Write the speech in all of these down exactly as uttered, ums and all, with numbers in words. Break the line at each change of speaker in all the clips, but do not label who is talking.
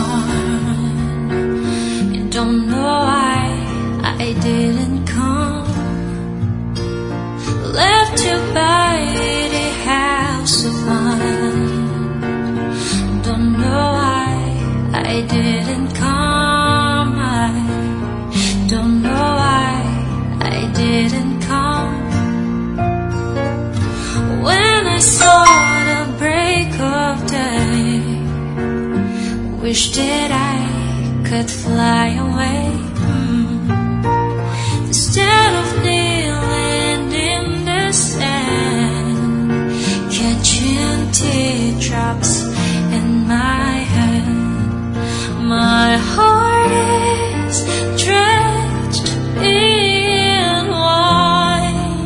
gone. You don't know why I didn't come. Left you by the house of mine. Don't know why I didn't come. I don't know why I didn't come. When I saw the break of day, wish that I could fly away, mm. Instead of kneeling in the sand, catching teardrops in my hand. My heart is drenched in wine,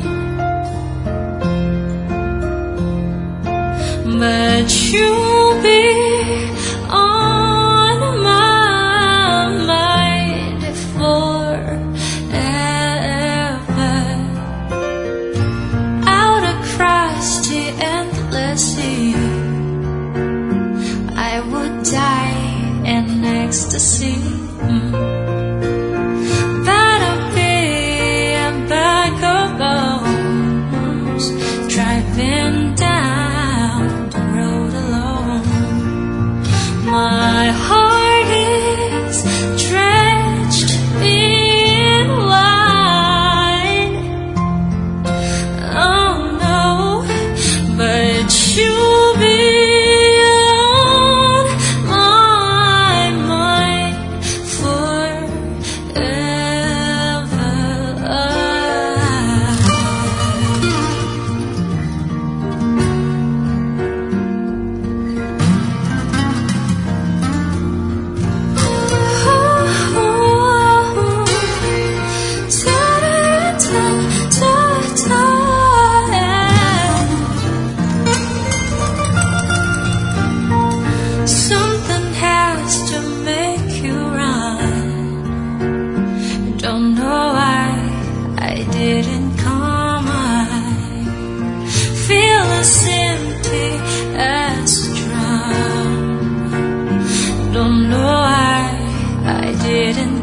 but you'll be on my mind forever. Out across the endless sea, I would die in ecstasy, mm. But I'll be a bag of bones, driving down the road alone. My heart is drenched in wine. Oh no, but you'll be on my mind forever. Something has to make you run. Don't know why I didn't come. I feel as empty as a drum. Don't know why I didn't